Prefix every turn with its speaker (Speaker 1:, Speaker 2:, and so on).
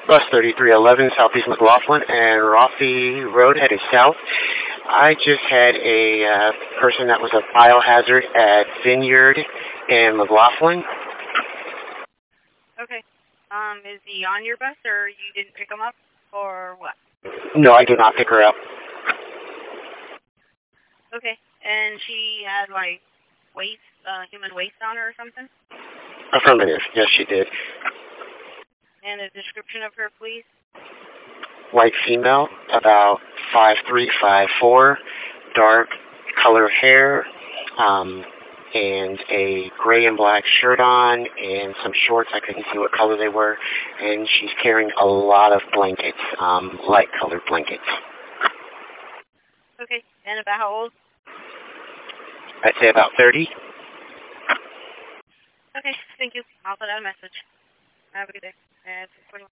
Speaker 1: Bus 3311 Southeast McLaughlin and Rothy Road headed south. I just had a person that was a biohazard at Vineyard and McLaughlin.
Speaker 2: Okay. Is he on your bus, or you didn't pick him up, or what?
Speaker 1: No, I did not pick her up.
Speaker 2: Okay. And she had, like, waste, human waste on her or something?
Speaker 1: Affirmative. Yes, she did.
Speaker 2: And a description of her, please?
Speaker 1: White female, about 5'3", 5'4", dark color hair, and a gray and black shirt on, and some shorts. I couldn't see what color they were. And she's carrying a lot of blankets, light colored blankets.
Speaker 2: Okay. And about how old?
Speaker 1: I'd say about 30.
Speaker 2: Okay. Thank you. I'll put out a message. Have a good day.